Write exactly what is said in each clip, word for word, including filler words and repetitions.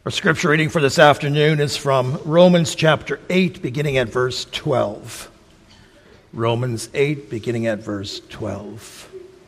Our scripture reading for this afternoon is from Romans chapter eight, beginning at verse twelve. Romans eight, beginning at verse twelve.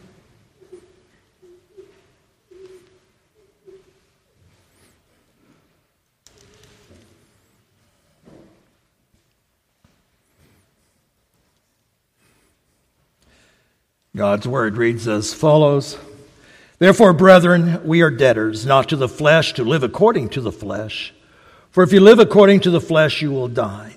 God's word reads as follows. Therefore, brethren, we are debtors, not to the flesh, to live according to the flesh. For if you live according to the flesh, you will die.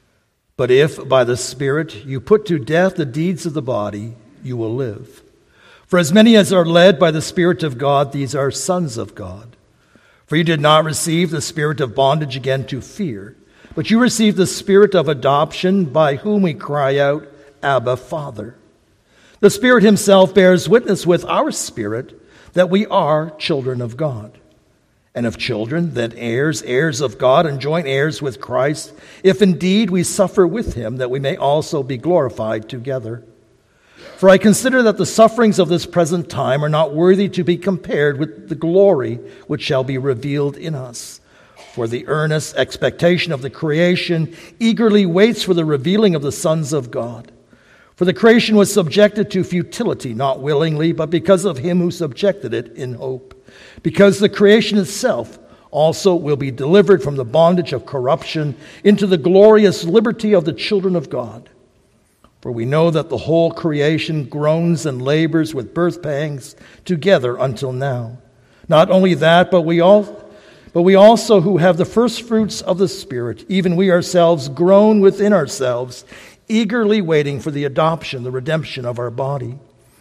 But if, by the Spirit, you put to death the deeds of the body, you will live. For as many as are led by the Spirit of God, these are sons of God. For you did not receive the spirit of bondage again to fear, but you received the Spirit of adoption, by whom we cry out, Abba, Father. The Spirit himself bears witness with our spirit that we are children of God. And if children, then heirs, heirs of God, and joint heirs with Christ, if indeed we suffer with him, that we may also be glorified together. For I consider that the sufferings of this present time are not worthy to be compared with the glory which shall be revealed in us. For the earnest expectation of the creation eagerly waits for the revealing of the sons of God. For the creation was subjected to futility, not willingly, but because of him who subjected it in hope. Because the creation itself also will be delivered from the bondage of corruption into the glorious liberty of the children of God. For we know that the whole creation groans and labors with birth pangs together until now. Not only that, but we all, but we also who have the first fruits of the Spirit, even we ourselves groan within ourselves, eagerly waiting for the adoption, the redemption of our body.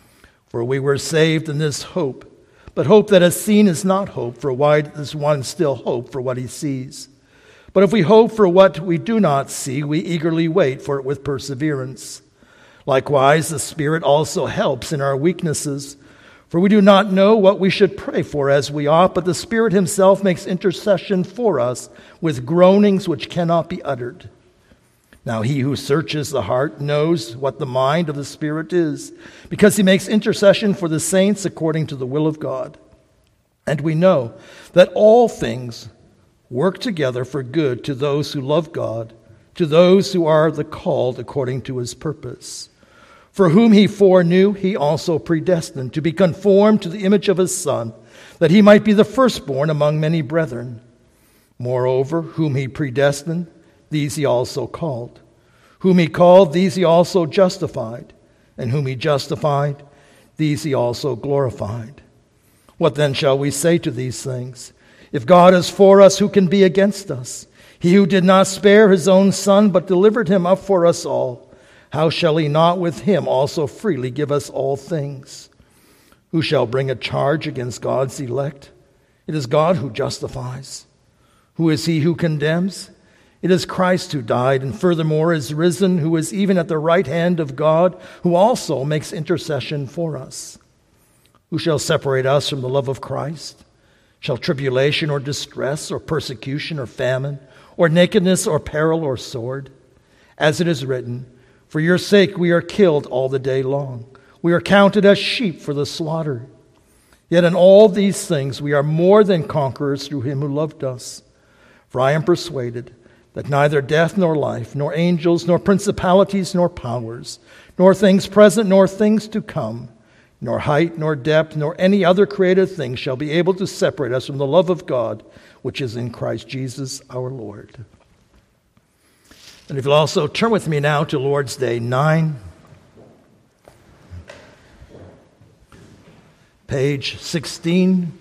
For we were saved in this hope. But hope that is seen is not hope, for why does one still hope for what he sees? But if we hope for what we do not see, we eagerly wait for it with perseverance. Likewise, the Spirit also helps in our weaknesses. For we do not know what we should pray for as we ought, but the Spirit himself makes intercession for us with groanings which cannot be uttered. Now he who searches the heart knows what the mind of the Spirit is, because he makes intercession for the saints according to the will of God. And we know that all things work together for good to those who love God, to those who are the called according to his purpose. For whom he foreknew, he also predestined to be conformed to the image of his Son, that he might be the firstborn among many brethren. Moreover, whom he predestined, these he also called. Whom he called, these he also justified. And whom he justified, these he also glorified. What then shall we say to these things? If God is for us, who can be against us? He who did not spare his own Son, but delivered him up for us all, how shall he not with him also freely give us all things? Who shall bring a charge against God's elect? It is God who justifies. Who is he who condemns? It is Christ who died, and furthermore is risen, who is even at the right hand of God, who also makes intercession for us. Who shall separate us from the love of Christ? Shall tribulation or distress or persecution or famine or nakedness or peril or sword? As it is written, for your sake we are killed all the day long. We are counted as sheep for the slaughter. Yet in all these things we are more than conquerors through him who loved us. For I am persuaded that neither death nor life, nor angels, nor principalities, nor powers, nor things present, nor things to come, nor height, nor depth, nor any other created thing shall be able to separate us from the love of God, which is in Christ Jesus our Lord. And if you'll also turn with me now to Lord's Day nine, page sixteen.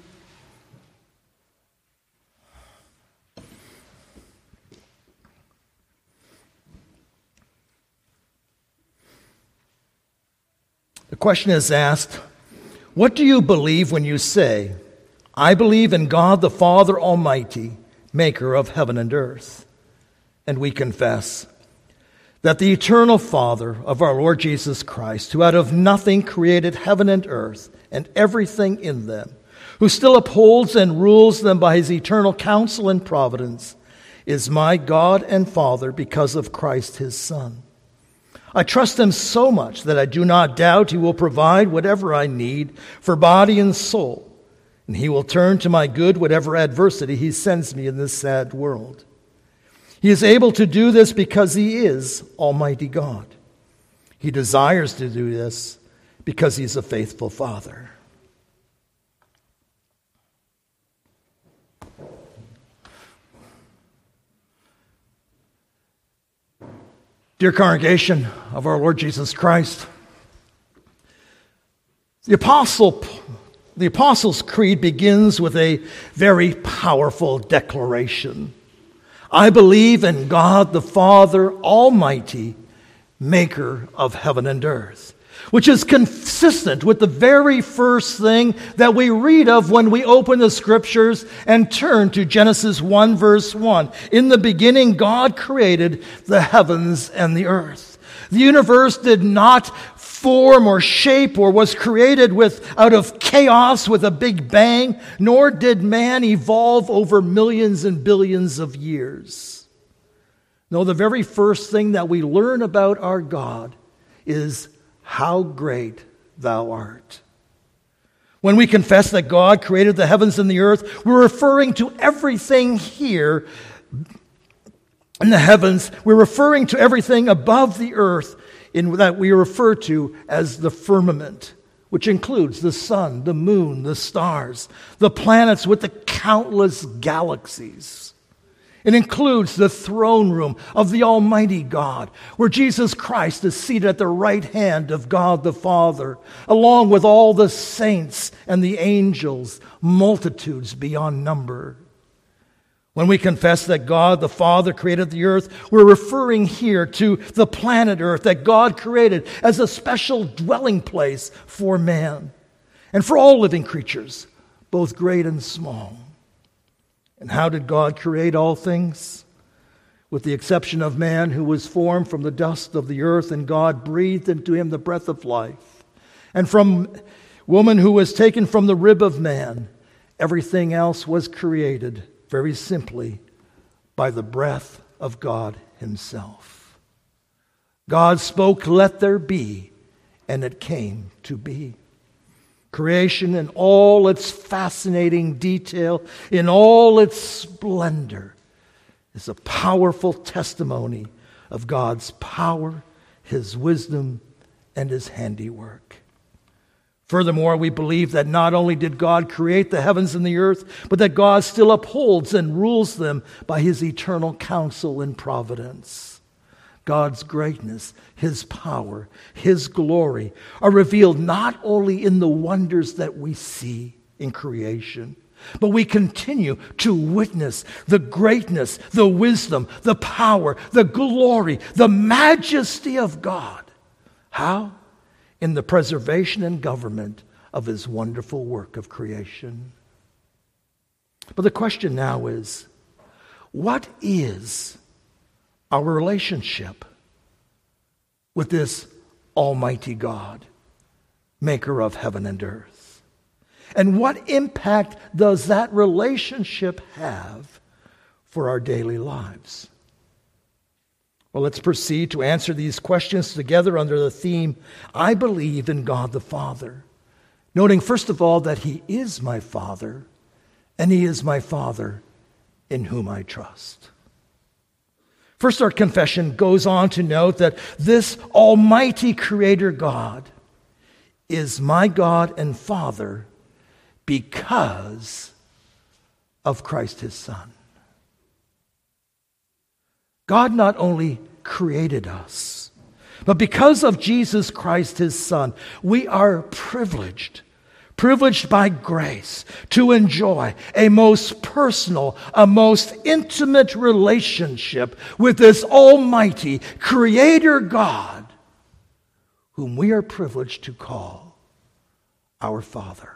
The question is asked, what do you believe when you say, I believe in God the Father Almighty, maker of heaven and earth? And we confess that the eternal Father of our Lord Jesus Christ, who out of nothing created heaven and earth and everything in them, who still upholds and rules them by his eternal counsel and providence, is my God and Father because of Christ his Son. I trust him so much that I do not doubt he will provide whatever I need for body and soul And he will turn to my good whatever adversity he sends me in this sad world. He is able to do this because he is Almighty God. He desires to do this because he's a faithful Father. Dear congregation of our Lord Jesus Christ, the Apostle, the Apostles' Creed begins with a very powerful declaration. I believe in God the Father Almighty, maker of heaven and earth, which is consistent with the very first thing that we read of when we open the Scriptures and turn to Genesis one, verse one. In the beginning, God created the heavens and the earth. The universe did not form or shape or was created with out of chaos with a big bang, nor did man evolve over millions and billions of years. No, the very first thing that we learn about our God is how great thou art. When we confess that God created the heavens and the earth, we're referring to everything here in the heavens. We're referring to everything above the earth in that we refer to as the firmament, which includes the sun, the moon, the stars, the planets with the countless galaxies. It includes the throne room of the Almighty God, where Jesus Christ is seated at the right hand of God the Father, along with all the saints and the angels, multitudes beyond number. When we confess that God the Father created the earth, we're referring here to the planet Earth that God created as a special dwelling place for man and for all living creatures, both great and small. And how did God create all things? With the exception of man, who was formed from the dust of the earth, and God breathed into him the breath of life. And from woman who was taken from the rib of man, everything else was created very simply by the breath of God himself. God spoke, "Let there be," and it came to be. Creation in all its fascinating detail, in all its splendor, is a powerful testimony of God's power, his wisdom, and his handiwork. Furthermore, we believe that not only did God create the heavens and the earth, but that God still upholds and rules them by his eternal counsel and providence. God's greatness, his power, his glory are revealed not only in the wonders that we see in creation, but we continue to witness the greatness, the wisdom, the power, the glory, the majesty of God. How? In the preservation and government of his wonderful work of creation. But the question now is, what is our relationship with this Almighty God, maker of heaven and earth? And what impact does that relationship have for our daily lives? Well, let's proceed to answer these questions together under the theme, I believe in God the Father. Noting, first of all, that he is my Father, and he is my Father in whom I trust. First, our confession goes on to note that this almighty Creator God is my God and Father because of Christ his Son. God not only created us, but because of Jesus Christ his Son, we are privileged privileged by grace to enjoy a most personal, a most intimate relationship with this almighty Creator God, whom we are privileged to call our Father.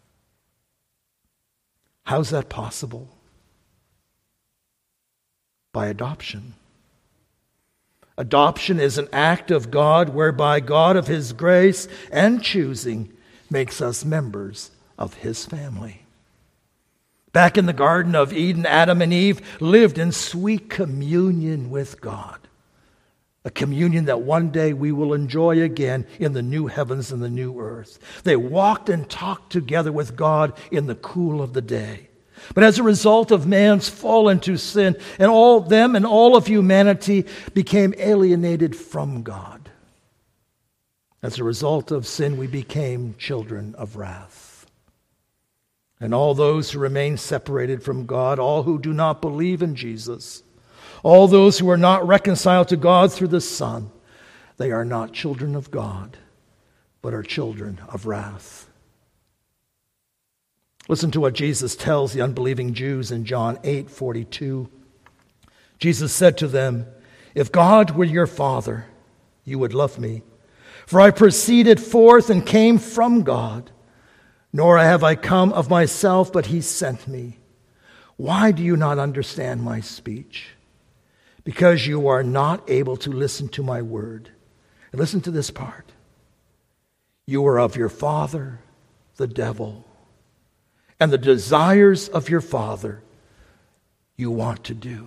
How's that possible? By adoption. Adoption is an act of God whereby God of his grace and choosing makes us members of his family. Back in the Garden of Eden, Adam and Eve lived in sweet communion with God. a communion that one day we will enjoy again in the new heavens and the new earth. They walked and talked together with God in the cool of the day. But as a result of man's fall into sin, and all them and all of humanity became alienated from God. As a result of sin, we became children of wrath. And all those who remain separated from God, all who do not believe in Jesus, all those who are not reconciled to God through the Son, they are not children of God, but are children of wrath. Listen to what Jesus tells the unbelieving Jews in John eight forty-two. Jesus said to them, "If God were your Father, you would love me. For I proceeded forth and came from God, nor have I come of myself, but he sent me. Why do you not understand my speech? Because you are not able to listen to my word." And listen to this part. "You are of your father, the devil, and the desires of your father you want to do."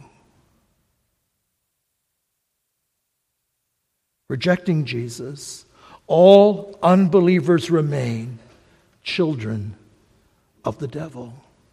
Rejecting Jesus, all unbelievers remain children of the devil.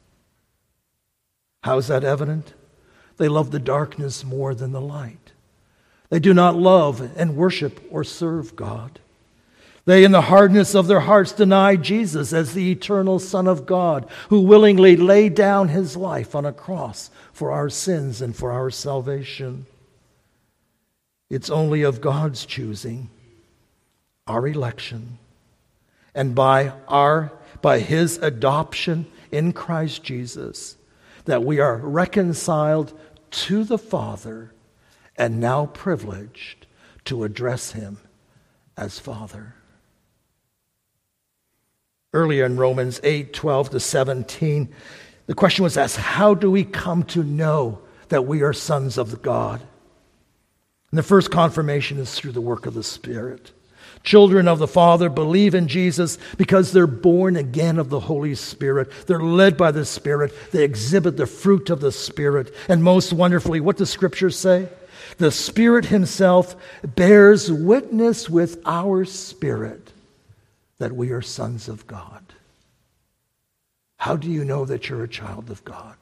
How is that evident? They love the darkness more than the light. They do not love and worship or serve God. They, in the hardness of their hearts, deny Jesus as the eternal Son of God, who willingly laid down his life on a cross for our sins and for our salvation. It's only of God's choosing, our election, and by our by his adoption in Christ Jesus, that we are reconciled to the Father and now privileged to address him as Father. Earlier in Romans eight twelve to seventeen, the question was asked, how do we come to know that we are sons of God? And the first confirmation is through the work of the Spirit. Children of the Father believe in Jesus because they're born again of the Holy Spirit. They're led by the Spirit. They exhibit the fruit of the Spirit. And most wonderfully, what does Scripture say? The Spirit himself bears witness with our spirit that we are sons of God. How do you know that you're a child of God?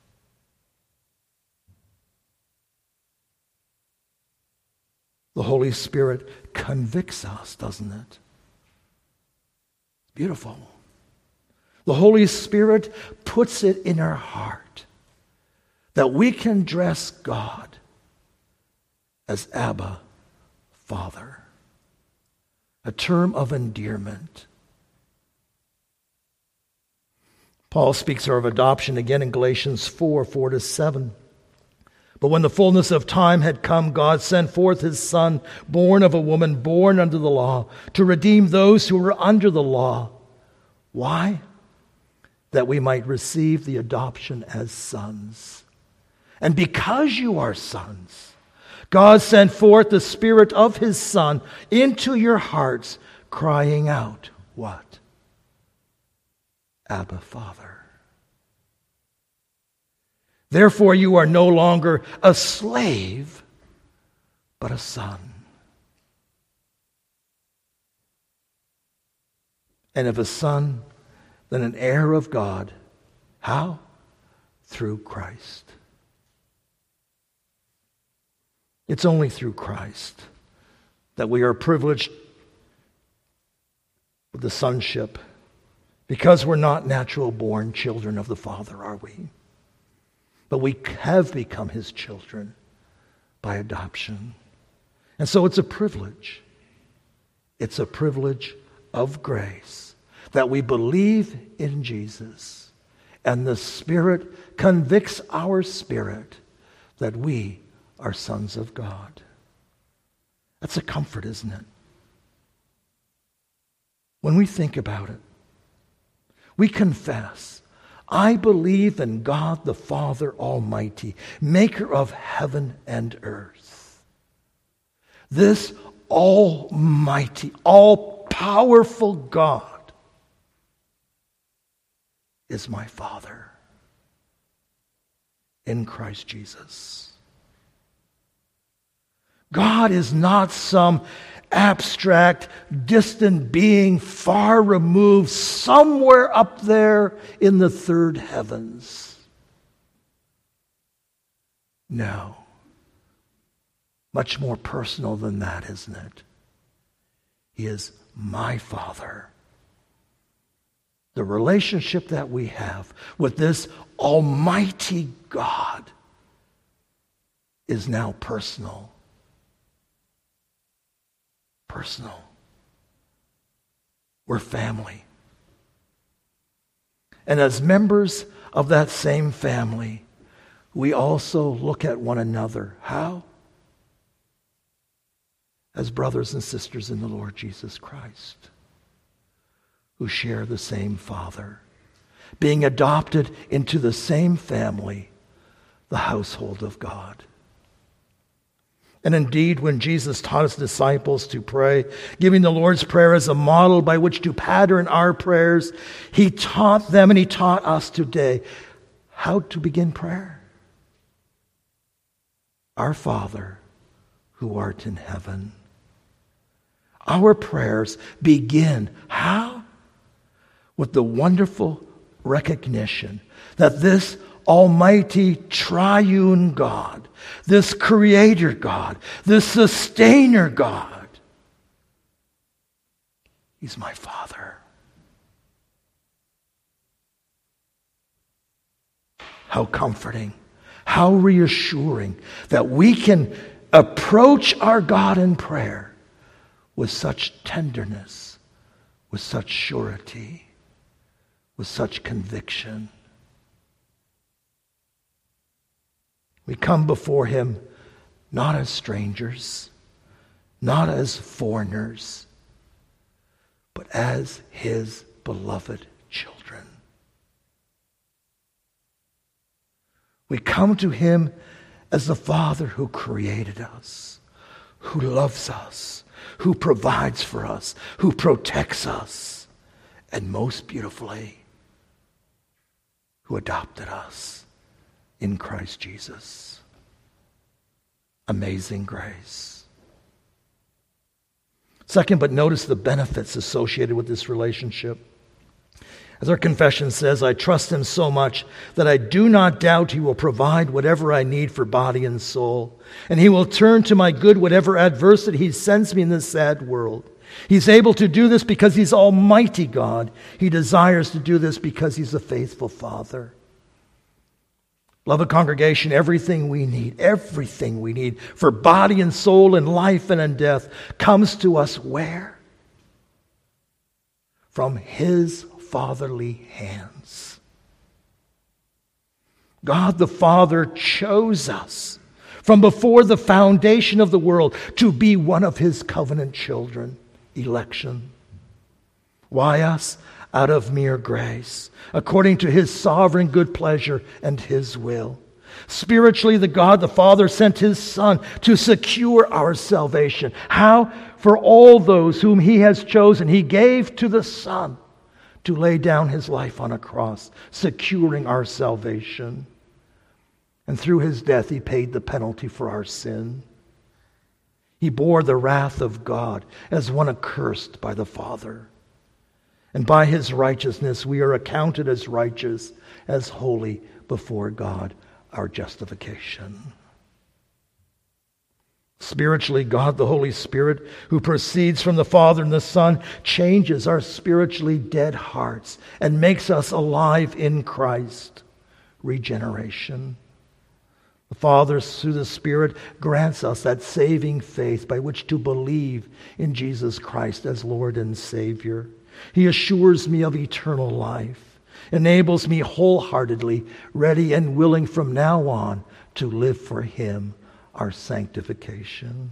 The Holy Spirit convicts us, doesn't it? Beautiful. The Holy Spirit puts it in our heart that we can address God as Abba, Father, a term of endearment. Paul speaks of adoption again in Galatians four, four to seven. But when the fullness of time had come, God sent forth his Son, born of a woman, born under the law, to redeem those who were under the law. Why? That we might receive the adoption as sons. And because you are sons, God sent forth the Spirit of his Son into your hearts, crying out, what? Abba, Father. Therefore, you are no longer a slave, but a son. And if a son, then an heir of God. How? Through Christ. It's only through Christ that we are privileged with the sonship, because we're not natural born children of the Father, are we? But we have become his children by adoption. And so it's a privilege. It's a privilege of grace that we believe in Jesus, and the Spirit convicts our spirit that we are sons of God. That's a comfort, isn't it? When we think about it, we confess, I believe in God the Father Almighty, maker of heaven and earth. This almighty, all-powerful God is my Father in Christ Jesus. God is not some abstract, distant being far removed, somewhere up there in the third heavens. No. Much more personal than that, isn't it? He is my Father. The relationship that we have with this Almighty God is now personal. Personal. We're family. And as members of that same family, we also look at one another. How? As brothers and sisters in the Lord Jesus Christ, who share the same Father, being adopted into the same family, the household of God. And indeed, when Jesus taught his disciples to pray, giving the Lord's Prayer as a model by which to pattern our prayers, he taught them and he taught us today how to begin prayer. Our Father, who art in heaven. Our prayers begin, how? With the wonderful recognition that this Almighty Triune God, this Creator God, this Sustainer God, He's my Father. How comforting, how reassuring that we can approach our God in prayer with such tenderness, with such surety, with such conviction. We come before him not as strangers, not as foreigners, but as his beloved children. We come to him as the Father who created us, who loves us, who provides for us, who protects us, and most beautifully, who adopted us in Christ Jesus. Amazing grace. Second, but notice the benefits associated with this relationship. As our confession says, I trust him so much that I do not doubt he will provide whatever I need for body and soul. And he will turn to my good whatever adversity he sends me in this sad world. He's able to do this because he's Almighty God. He desires to do this because he's a faithful Father. Beloved congregation, everything we need, everything we need for body and soul and life and in death comes to us where? From his fatherly hands. God the Father chose us from before the foundation of the world to be one of his covenant children. Election. Why us? Out of mere grace, according to his sovereign good pleasure and his will. Spiritually, the God the Father sent his Son to secure our salvation. How? For all those whom he has chosen, he gave to the Son to lay down his life on a cross, securing our salvation. And through his death, he paid the penalty for our sin. He bore the wrath of God as one accursed by the Father. And by his righteousness, we are accounted as righteous, as holy before God, our justification. Spiritually, God the Holy Spirit, who proceeds from the Father and the Son, changes our spiritually dead hearts and makes us alive in Christ. Regeneration. The Father, through the Spirit, grants us that saving faith by which to believe in Jesus Christ as Lord and Savior. He assures me of eternal life, enables me wholeheartedly, ready and willing from now on to live for him, our sanctification.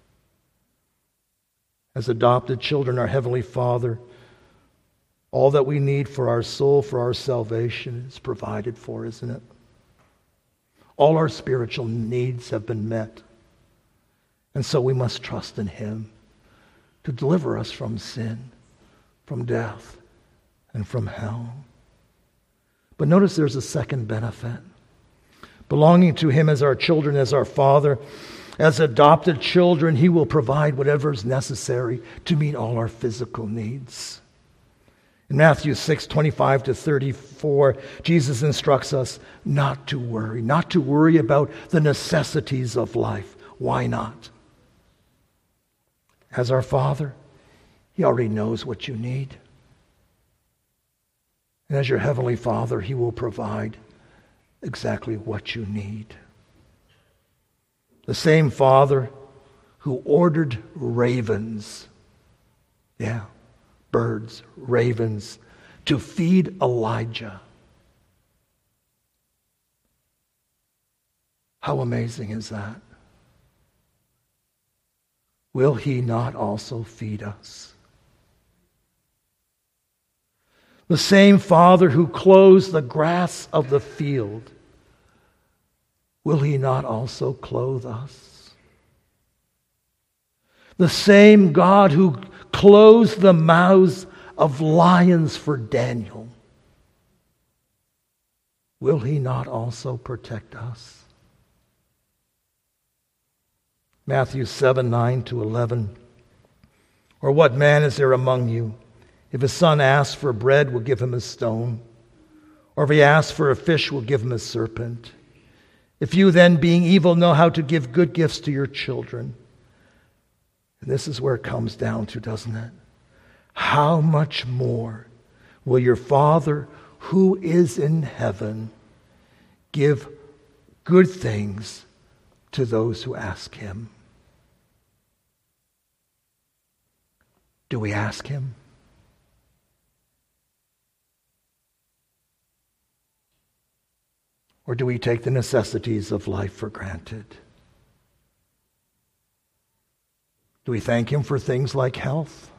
As adopted children, our Heavenly Father, all that we need for our soul, for our salvation, is provided for, isn't it? All our spiritual needs have been met. And so we must trust in him to deliver us from sin, from death, and from hell. But notice there's a second benefit. Belonging to him as our children, as our Father, As adopted children, He will provide whatever is necessary to meet all our physical needs. In Matthew six, twenty-five to thirty-four, Jesus instructs us not to worry, not to worry about the necessities of life. Why not? As our Father, He already knows what you need. And as your Heavenly Father, He will provide exactly what you need. The same Father who ordered ravens, yeah, birds, ravens, to feed Elijah. How amazing is that? Will He not also feed us? The same Father who clothes the grass of the field, will He not also clothe us? The same God who closed the mouths of lions for Daniel, will He not also protect us? Matthew seven, nine to eleven. Or what man is there among you, if his son asks for bread, will give him a stone? Or if he asks for a fish, will give him a serpent? If you then, being evil, know how to give good gifts to your children. And this is where it comes down to, doesn't it? How much more will your Father who is in heaven give good things to those who ask Him? Do we ask Him? Or do we take the necessities of life for granted? Do we thank Him for things like health?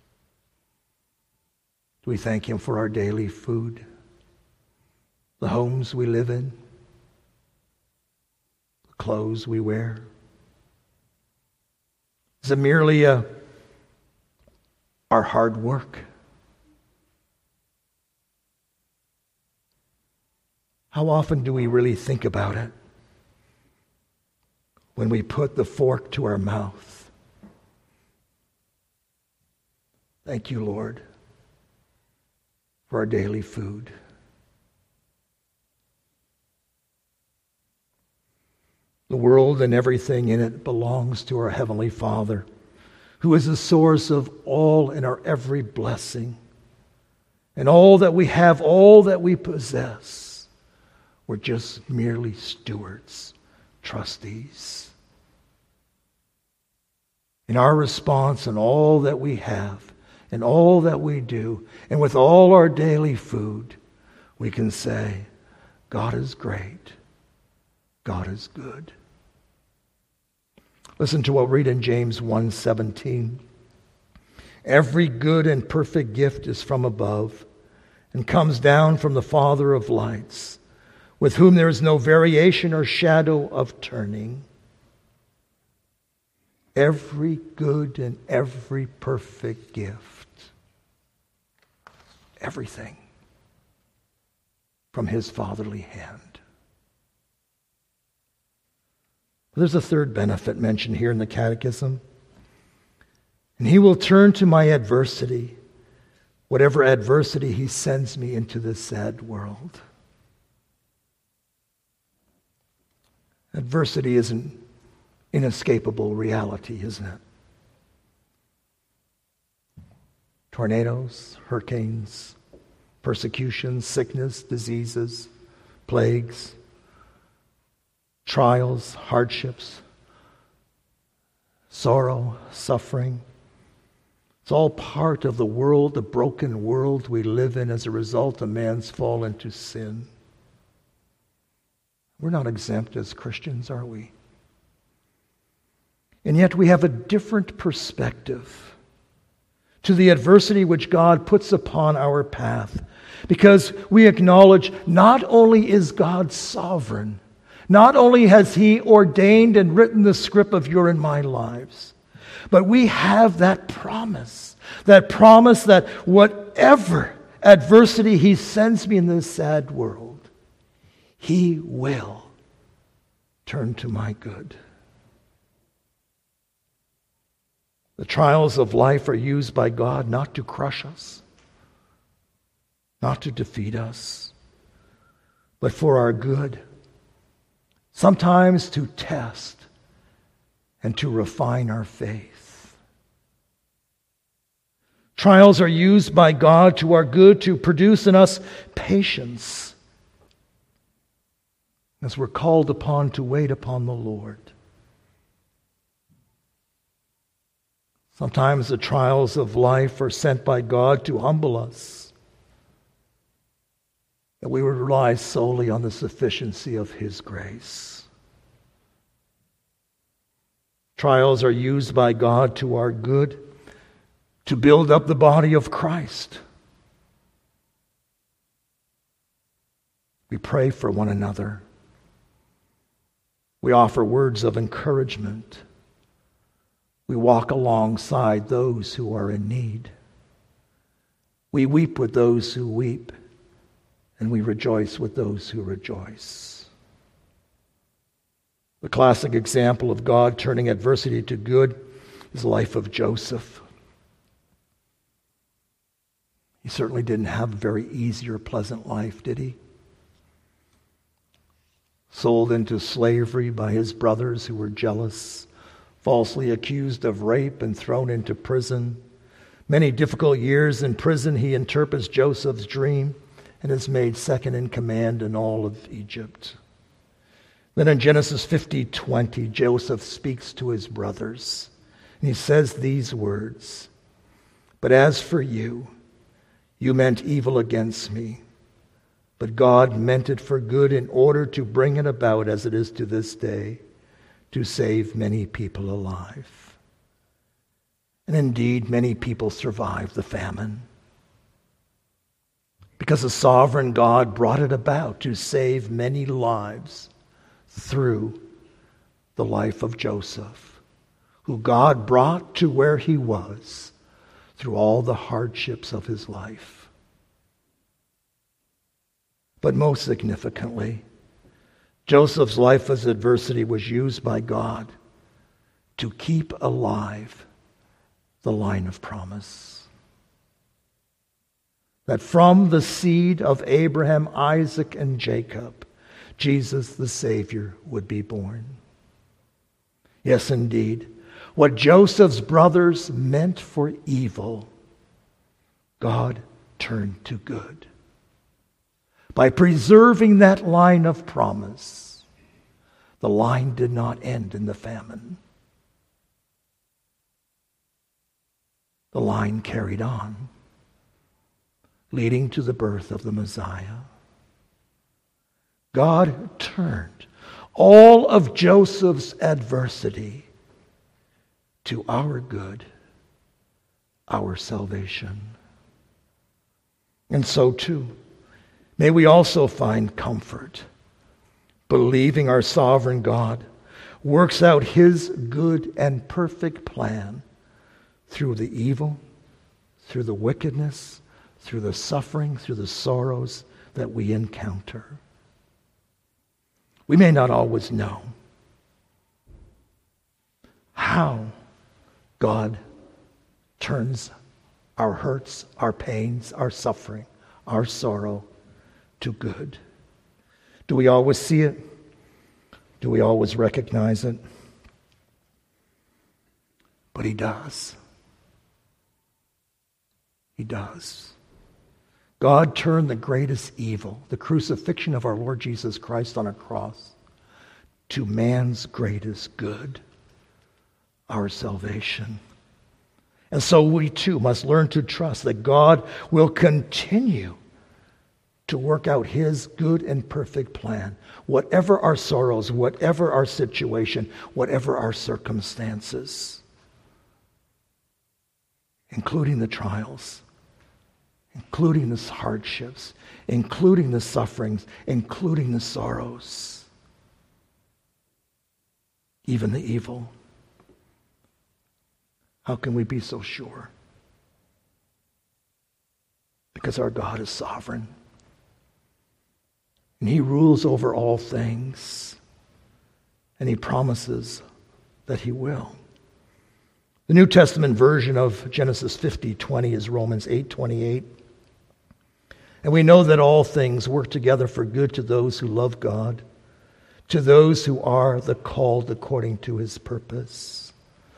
Do we thank Him for our daily food, the homes we live in, the clothes we wear? Is it merely a, our hard work? How often do we really think about it when we put the fork to our mouth? Thank you, Lord, for our daily food. The world and everything in it belongs to our Heavenly Father, who is the source of all and our every blessing. And all that we have, all that we possess, we're just merely stewards, trustees. In our response and all that we have, and all that we do, and with all our daily food, we can say, God is great. God is good. Listen to what we read in James one seventeen. Every good and perfect gift is from above and comes down from the Father of lights, with whom there is no variation or shadow of turning. Every good and every perfect gift, everything from His fatherly hand. There's a third benefit mentioned here in the Catechism. And He will turn to my adversity, whatever adversity He sends me into this sad world. Adversity is an inescapable reality, isn't it? Tornadoes, hurricanes, persecution, sickness, diseases, plagues, trials, hardships, sorrow, suffering. It's all part of the world, the broken world we live in as a result of man's fall into sin. We're not exempt as Christians, are we? And yet we have a different perspective to the adversity which God puts upon our path, because we acknowledge not only is God sovereign, not only has He ordained and written the script of your and my lives, but we have that promise, that promise that whatever adversity He sends me in this sad world, He will turn to my good. The trials of life are used by God not to crush us, not to defeat us, but for our good. Sometimes to test and to refine our faith. Trials are used by God to our good to produce in us patience as we're called upon to wait upon the Lord. Sometimes the trials of life are sent by God to humble us, that we would rely solely on the sufficiency of His grace. Trials are used by God to our good, to build up the body of Christ. We pray for one another. We offer words of encouragement. We walk alongside those who are in need. We weep with those who weep, and we rejoice with those who rejoice. The classic example of God turning adversity to good is the life of Joseph. He certainly didn't have a very easy or pleasant life, did he? Sold into slavery by his brothers who were jealous, falsely accused of rape and thrown into prison. Many difficult years in prison, he interprets Joseph's dream and is made second in command in all of Egypt. Then in Genesis fifty twenty, Joseph speaks to his brothers, and he says these words, "But as for you, you meant evil against me, but God meant it for good in order to bring it about as it is to this day, to save many people alive." And indeed, many people survived the famine, because the sovereign God brought it about to save many lives through the life of Joseph, who God brought to where he was through all the hardships of his life. But most significantly, Joseph's life as adversity was used by God to keep alive the line of promise. That from the seed of Abraham, Isaac, and Jacob, Jesus the Savior would be born. Yes, indeed, what Joseph's brothers meant for evil, God turned to good. By preserving that line of promise, the line did not end in the famine. The line carried on, leading to the birth of the Messiah. God turned all of Joseph's adversity to our good, our salvation. And so too, may we also find comfort, believing our sovereign God works out his good and perfect plan through the evil, through the wickedness, through the suffering, through the sorrows that we encounter. We may not always know how God turns our hurts, our pains, our suffering, our sorrow to good. Do we always see it? Do we always recognize it? But he does. He does. God turned the greatest evil, the crucifixion of our Lord Jesus Christ on a cross, to man's greatest good, our salvation. And so we too must learn to trust that God will continue to work out his good and perfect plan, whatever our sorrows, whatever our situation, whatever our circumstances, including the trials, including the hardships, including the sufferings, including the sorrows, even the evil. How can we be so sure? Because our God is sovereign. And he rules over all things. And he promises that he will. The New Testament version of Genesis fifty twenty is Romans eight twenty-eight. And we know that all things work together for good to those who love God, to those who are the called according to his purpose.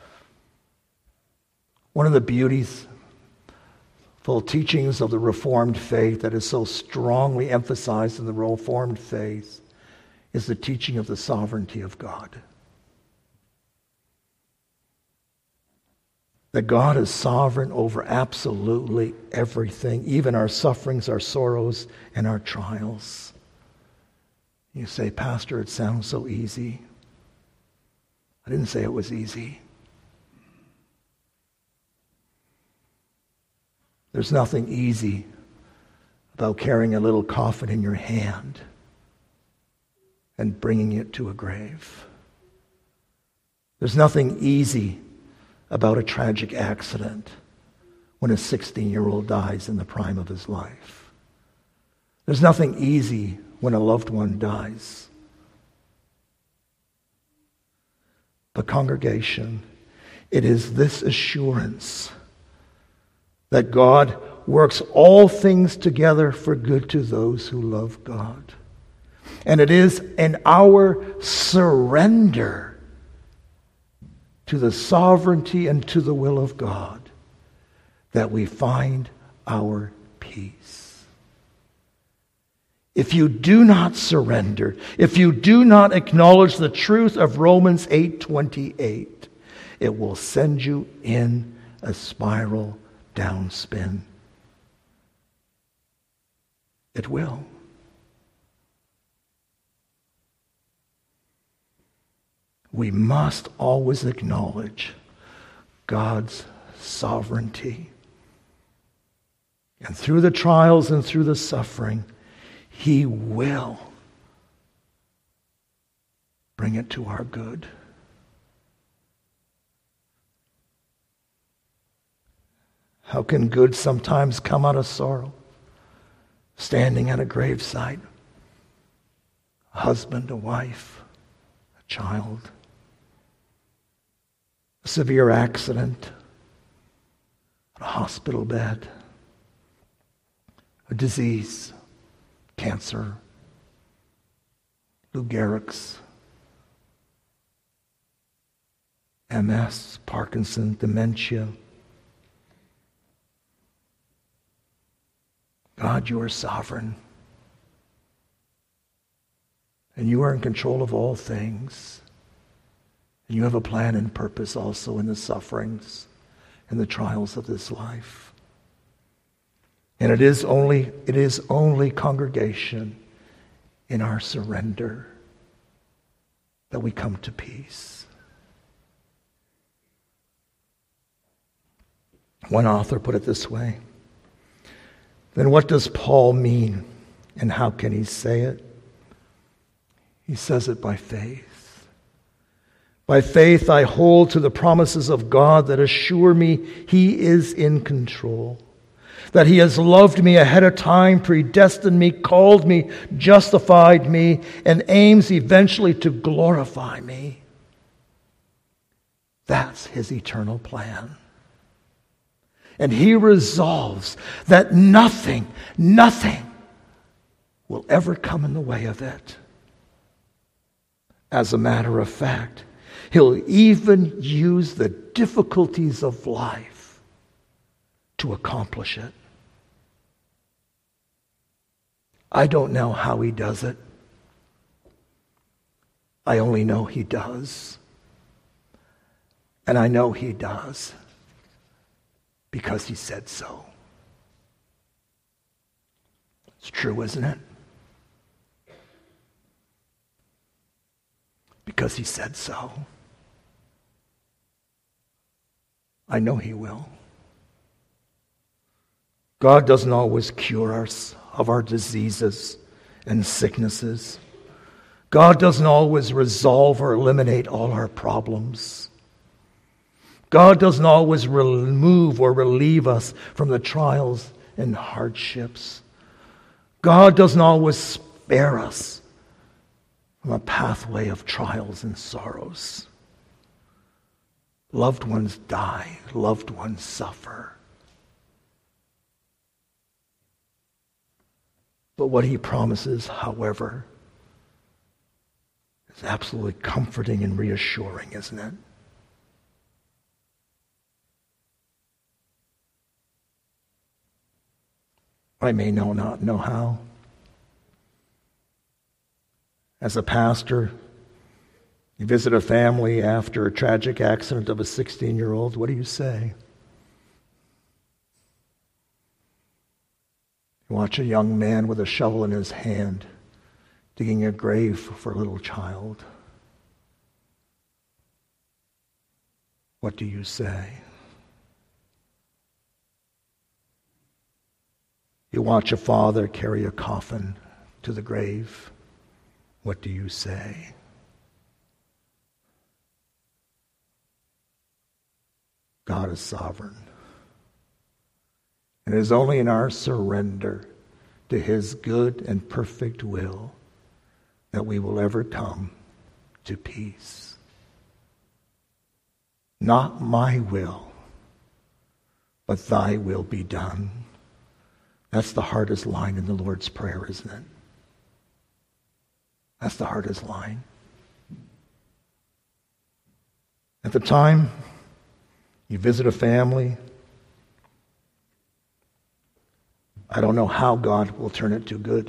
One of the beauties, full teachings of the Reformed faith that is so strongly emphasized in the Reformed faith is the teaching of the sovereignty of God. That God is sovereign over absolutely everything, even our sufferings, our sorrows, and our trials. You say, Pastor, it sounds so easy. I didn't say it was easy. There's nothing easy about carrying a little coffin in your hand and bringing it to a grave. There's nothing easy about a tragic accident when a sixteen-year-old dies in the prime of his life. There's nothing easy when a loved one dies. But congregation, it is this assurance that God works all things together for good to those who love God. And it is in our surrender to the sovereignty and to the will of God that we find our peace. If you do not surrender, if you do not acknowledge the truth of Romans eight twenty-eight, it will send you in a spiral downspin. It will. We must always acknowledge God's sovereignty. And through the trials and through the suffering, he will bring it to our good. How can good sometimes come out of sorrow? Standing at a gravesite, a husband, a wife, a child, a severe accident, a hospital bed, a disease, cancer, Lou Gehrig's, M S, Parkinson, dementia. God, you are sovereign. And you are in control of all things. And you have a plan and purpose also in the sufferings and the trials of this life. And it is only, it is only, congregation, in our surrender that we come to peace. One author put it this way: then what does Paul mean, and how can he say it? He says it by faith. By faith I hold to the promises of God that assure me he is in control, that he has loved me ahead of time, predestined me, called me, justified me, and aims eventually to glorify me. That's his eternal plan. And he resolves that nothing, nothing will ever come in the way of it. As a matter of fact, he'll even use the difficulties of life to accomplish it. I don't know how he does it. I only know he does. And I know he does because he said so. It's true, isn't it? Because he said so. I know he will. God doesn't always cure us of our diseases and sicknesses. God doesn't always resolve or eliminate all our problems. God doesn't always remove or relieve us from the trials and hardships. God doesn't always spare us from a pathway of trials and sorrows. Loved ones die. Loved ones suffer. But what he promises, however, is absolutely comforting and reassuring, isn't it? I may know not know how. As a pastor, you visit a family after a tragic accident of a sixteen-year-old, what do you say? You watch a young man with a shovel in his hand digging a grave for a little child. What do you say? You watch a father carry a coffin to the grave. What do you say? God is sovereign. And it is only in our surrender to his good and perfect will that we will ever come to peace. Not my will, but thy will be done. That's the hardest line in the Lord's Prayer, isn't it? That's the hardest line. At the time you visit a family, I don't know how God will turn it to good,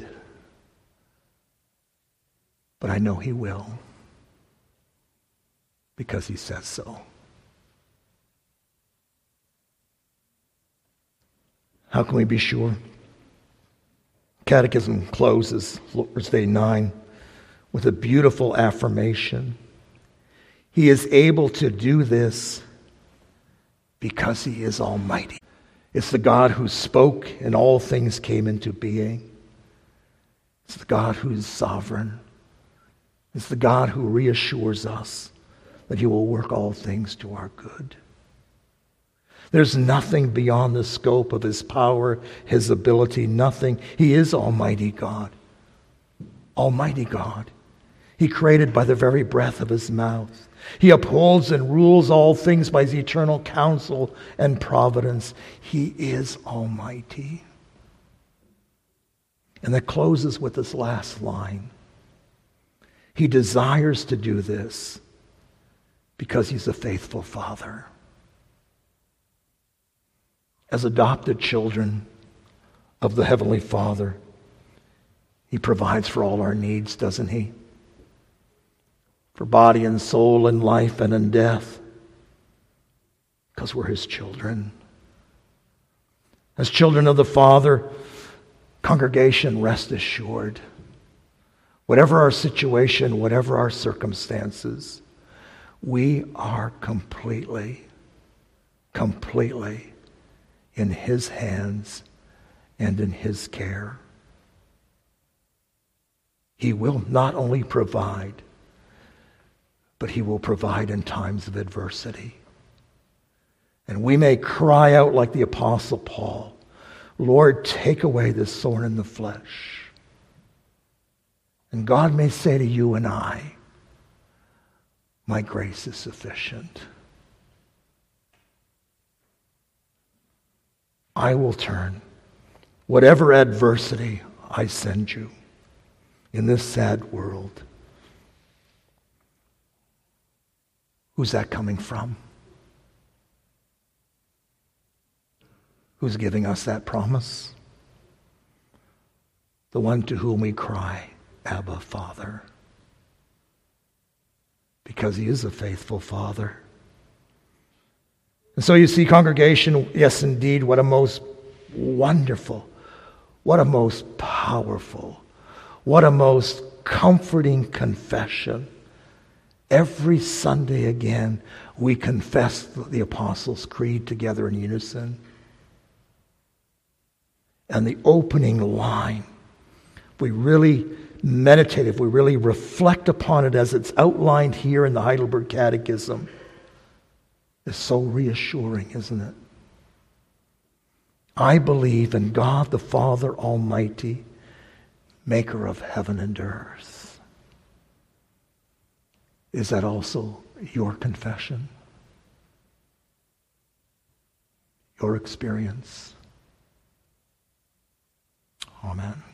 but I know he will, because he says so. How can we be sure? Catechism closes, Lord's Day nine, with a beautiful affirmation. He is able to do this because he is almighty. It's the God who spoke and all things came into being. It's the God who is sovereign. It's the God who reassures us that he will work all things to our good. There's nothing beyond the scope of his power, his ability, nothing. He is Almighty God. Almighty God. He created by the very breath of his mouth. He upholds and rules all things by his eternal counsel and providence. He is Almighty. And that closes with this last line. He desires to do this because he's a faithful Father. As adopted children of the Heavenly Father, he provides for all our needs, doesn't he? For body and soul and life and in death, because we're his children. As children of the Father, congregation, rest assured. Whatever our situation, whatever our circumstances, we are completely, completely in his hands and in his care. He will not only provide, but he will provide in times of adversity. And we may cry out like the Apostle Paul, Lord, take away this thorn in the flesh. And God may say to you and I, my grace is sufficient. I will turn whatever adversity I send you in this sad world. Who's that coming from? Who's giving us that promise? The one to whom we cry, Abba, Father. Because he is a faithful Father. And so you see, congregation, yes, indeed, what a most wonderful, what a most powerful, what a most comforting confession. Every Sunday again, we confess the Apostles' Creed together in unison. And the opening line, if we really meditate, if we really reflect upon it as it's outlined here in the Heidelberg Catechism, is so reassuring, isn't it? I believe in God the Father Almighty, maker of heaven and earth. Is that also your confession? your experience. Amen.